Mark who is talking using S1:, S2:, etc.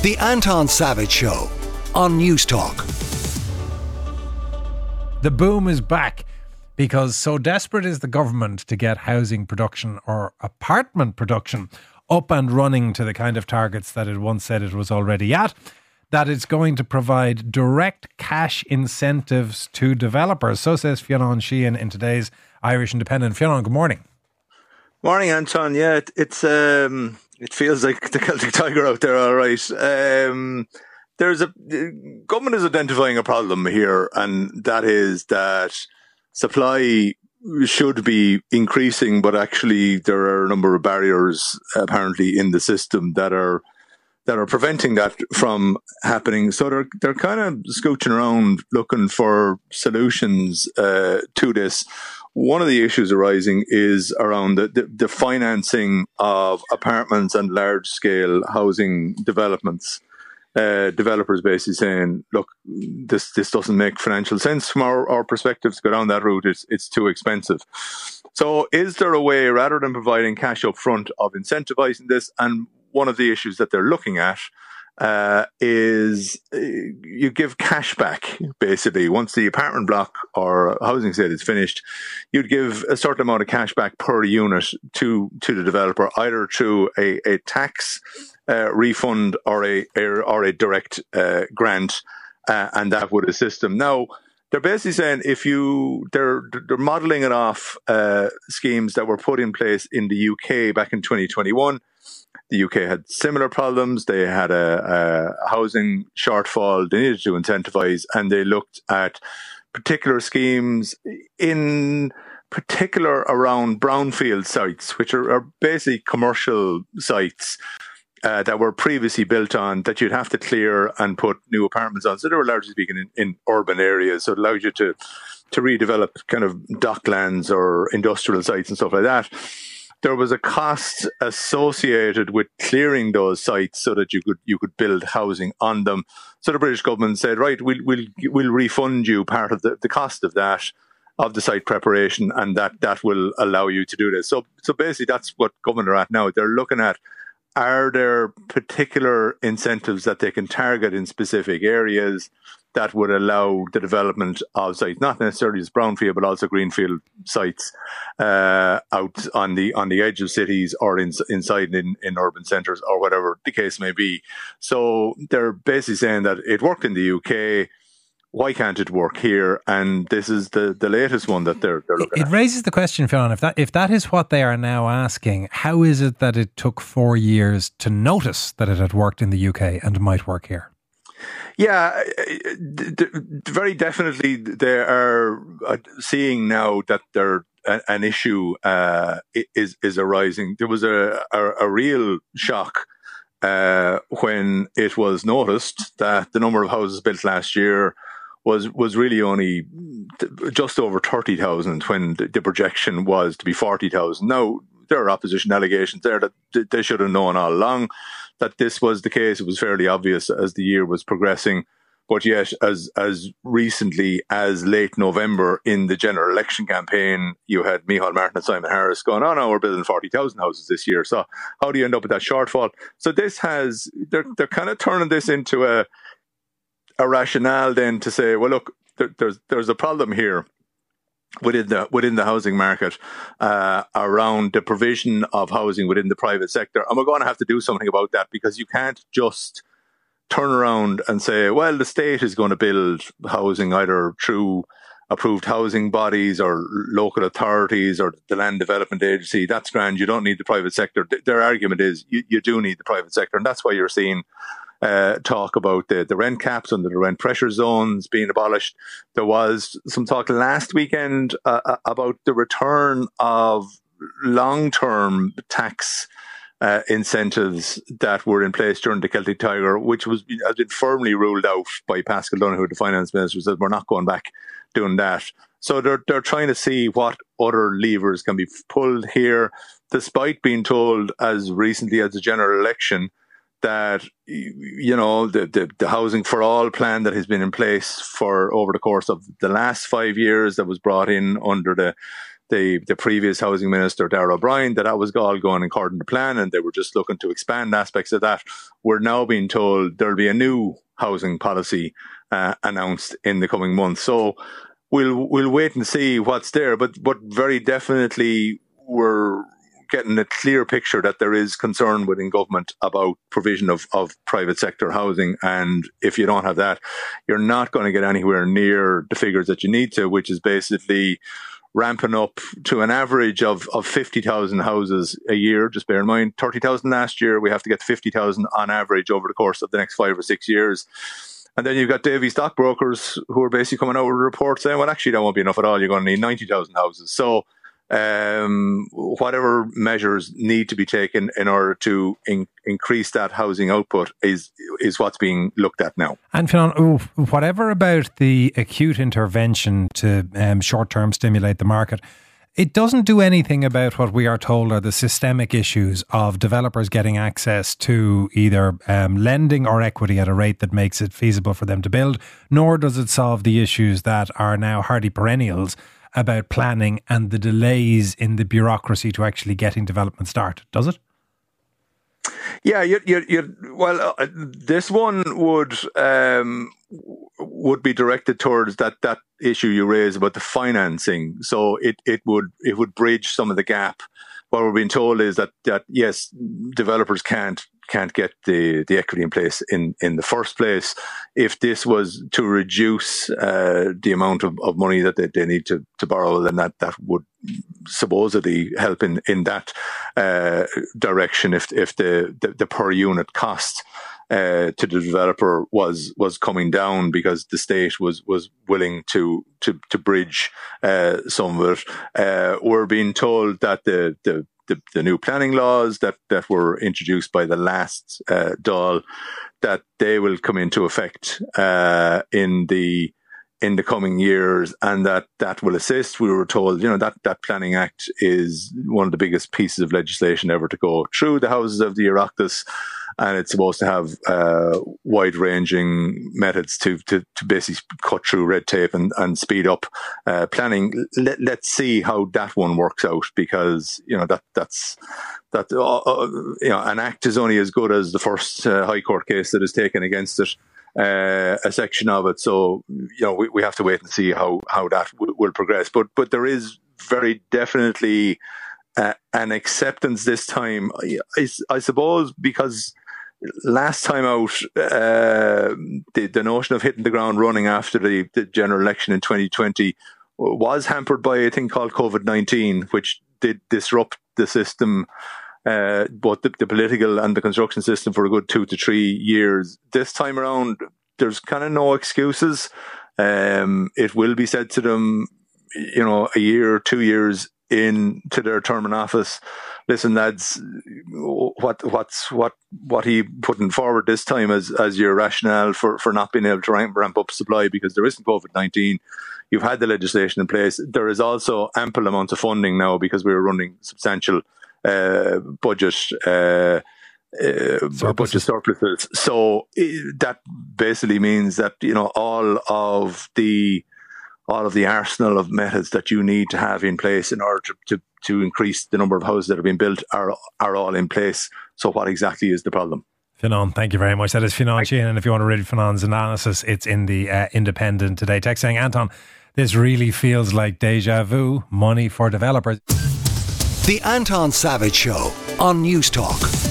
S1: The Anton Savage Show on News Talk.
S2: The boom is back because so desperate is the government to get housing production or apartment production up and running to the kind of targets that it once said it was already at, that it's going to provide direct cash incentives to developers. So says Fionn Sheehan in today's Irish Independent. Fionn, good morning.
S3: Morning, Anton. Yeah, it feels like the Celtic Tiger out there, all right. The government is identifying a problem here, and that is that supply should be increasing, but actually there are a number of barriers apparently in the system that are preventing that from happening. So they're kind of scooching around looking for solutions to this. One of the issues arising is around the financing of apartments and large-scale housing developments. Developers basically saying, look, this doesn't make financial sense from our perspective to go down that route. It's too expensive. So is there a way, rather than providing cash up front, of incentivizing this? And one of the issues that they're looking at is you give cash back, basically. Once the apartment block or housing sale is finished, you'd give a certain amount of cash back per unit to the developer, either through a tax refund or a direct grant, and that would assist them. Now, they're basically saying they're modelling it off schemes that were put in place in the UK back in 2021. The UK had similar problems. They had a housing shortfall they needed to incentivise, and they looked at particular schemes in particular around brownfield sites, which are basically commercial sites that were previously built on that you'd have to clear and put new apartments on. So they were largely speaking in urban areas. So it allowed you to redevelop kind of docklands or industrial sites and stuff like that. There was a cost associated with clearing those sites so that you could build housing on them. So the British government said, right, we'll refund you part of the cost of that, of the site preparation, and that will allow you to do this. So basically that's what government are at now. They're looking at, are there particular incentives that they can target in specific areas that would allow the development of sites, not necessarily just brownfield, but also greenfield sites out on the edge of cities or inside in urban centres or whatever the case may be. So they're basically saying that it worked in the UK. Why can't it work here? And this is the latest one that they're looking at.
S2: It raises the question, Fionn, if that is what they are now asking, how is it that it took 4 years to notice that it had worked in the UK and might work here?
S3: Yeah, very definitely they are seeing now that an issue is arising. There was a real shock when it was noticed that the number of houses built last year was really only just over 30,000 when the projection was to be 40,000. Now, there are opposition allegations there that they should have known all along that this was the case. It was fairly obvious as the year was progressing. But yet, as recently as late November in the general election campaign, you had Micheál Martin and Simon Harris going, oh no, we're building 40,000 houses this year. So how do you end up with that shortfall? So they're kind of turning this into a rationale then to say, well, look, there's a problem here within the housing market around the provision of housing within the private sector. And we're going to have to do something about that, because you can't just turn around and say, well, the state is going to build housing either through approved housing bodies or local authorities or the Land Development Agency. That's grand. You don't need the private sector. Their argument is you do need the private sector. And that's why you're seeing talk about the rent caps under the rent pressure zones being abolished. There was some talk last weekend about the return of long-term tax incentives that were in place during the Celtic Tiger, which has been firmly ruled out by Paschal Donohoe, the finance minister, said we're not going back doing that. So they're trying to see what other levers can be pulled here, despite being told as recently as the general election that, you know, the Housing for All plan that has been in place for over the course of the last 5 years, that was brought in under the the previous housing minister, Darragh O'Brien, that was all going according to plan and they were just looking to expand aspects of that. We're now being told there'll be a new housing policy announced in the coming months. So we'll wait and see what's there. But very definitely we're getting a clear picture that there is concern within government about provision of private sector housing. And if you don't have that, you're not going to get anywhere near the figures that you need to, which is basically ramping up to an average of 50,000 houses a year. Just bear in mind, 30,000 last year. We have to get to 50,000 on average over the course of the next 5 or 6 years. And then you've got Davy stockbrokers who are basically coming out with a report saying, well, actually, that won't be enough at all. You're going to need 90,000 houses. So whatever measures need to be taken in order to increase that housing output is what's being looked at now.
S2: And Fionnán, whatever about the acute intervention to short-term stimulate the market, it doesn't do anything about what we are told are the systemic issues of developers getting access to either lending or equity at a rate that makes it feasible for them to build, nor does it solve the issues that are now hardy perennials about planning and the delays in the bureaucracy to actually getting development started, does it?
S3: Yeah, this one would be directed towards that issue you raised about the financing. So it would bridge some of the gap. What we're being told is that yes, developers can't get the equity in place in the first place. If this was to reduce the amount of money that they need to borrow, then that would supposedly help in that direction if the per unit cost to the developer was coming down because the state was willing to bridge some of it. We're being told that the new planning laws that were introduced by the last Dáil, that they will come into effect in the coming years, and that will assist. We were told, that Planning Act is one of the biggest pieces of legislation ever to go through the houses of the Oireachtas, and it's supposed to have wide-ranging methods to basically cut through red tape and speed up planning. Let's see how that one works out, because that's an act is only as good as the first High Court case that is taken against it. A section of it, so we have to wait and see how that will progress. But there is very definitely an acceptance this time, I suppose, because last time out, the notion of hitting the ground running after the general election in 2020 was hampered by a thing called COVID-19, which did disrupt the system, both the political and the construction system, for a good 2 to 3 years. This time around, there's kind of no excuses. It will be said to them, a year or 2 years into their term in office, listen, lads, what he putting forward this time as your rationale for not being able to ramp up supply because there isn't COVID-19. You've had the legislation in place. There is also ample amounts of funding now because we're running substantial budget surpluses. So that basically means that all of the arsenal of methods that you need to have in place in order to increase the number of houses that are being built are all in place. So what exactly is the problem?
S2: Fionnán, thank you very much. That is Fionnán Sheahan, and if you want to read Fionnán's analysis, it's in the Independent today. Text saying, Anton, this really feels like deja vu, money for developers.
S1: The Anton Savage Show on News Talk.